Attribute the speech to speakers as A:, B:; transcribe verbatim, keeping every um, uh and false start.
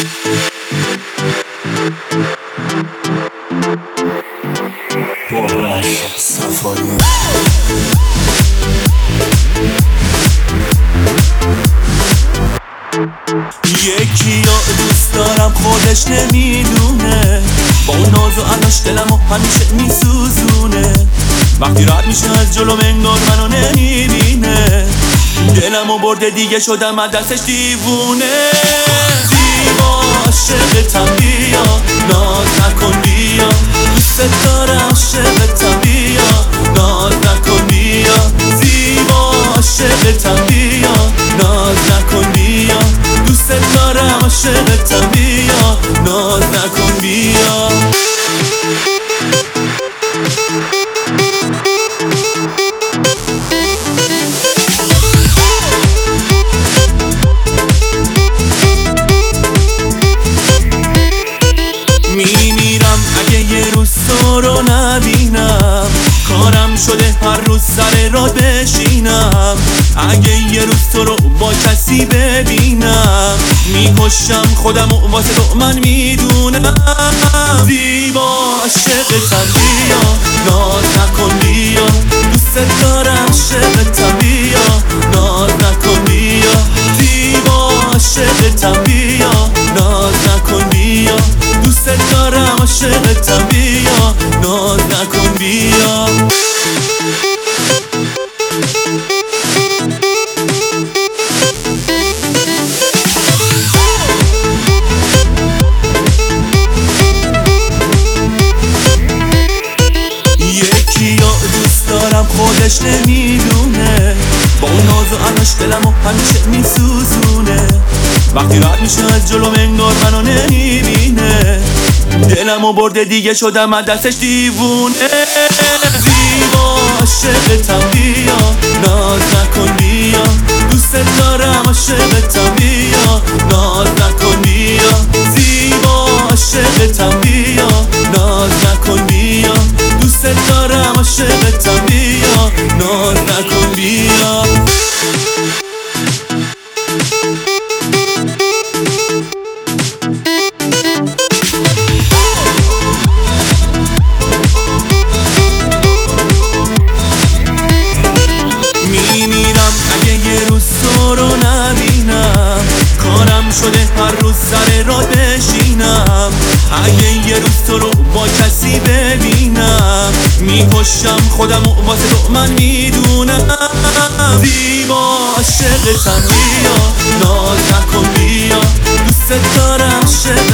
A: سفاری یکی یا دوست دارم خودش نمیدونه، با اون ناز و علاش دلمو همیشه میسوزونه. وقتی رد میشه از جلو انگار منو نمیبینه، دلمو برده دیگه شدم از دستش دیوونه. زیبا عاشقتم بیا، ناز نکن بیا، دوست دارم عاشقتم بیا، ناز نکن بیا. زیبا عاشقتم بیا، ناز نکن بیا، دوست دارم عاشقتم بیا، ناز نکن بیا. میمیرم اگه یه روز تو رو نبینم، کارم شده هر روز سر راه بشینم. اگه یه روز تو رو با کسی ببینم، میکشم خودم و واسه تو من میدونم. زیبا عاشقتم بیا، ناز نکن بیا، دوست دارم عاشقتم بیا، ناز نکن بیا. زیبا عاشقتم بیا، ناز نکن بیا، دوست دارم عاشقتم بیا، ناز نکن بیا. یکی یا دوست دارم خودش نمیدونه، با اون ناز و علاش دلمو همیشه میسوزونه. وقتی رد میشه از جلو انگار منو نمیبینه، دلمو برده دیگه شدم از دستش دیوونه. زیبا عاشقتم بیا، ناز نکن بیا، دوست دارم عاشقتم بیا، ناز نکن بیا. زیبا عاشقتم بیا، ناز نکن بیا، دوست دارم عاشقتم بیا، ناز نکن بیا. میمیرم اگه یه روز تو رو نبینم، کارم شده هر روز سر راه بشینم. اگه یه روز تو رو با کسی ببینم، میکشم خودم و واسه تو من میدونم. زیبا عاشقتم بیا، ناز نکن بیا، دوست دارم عاشقتم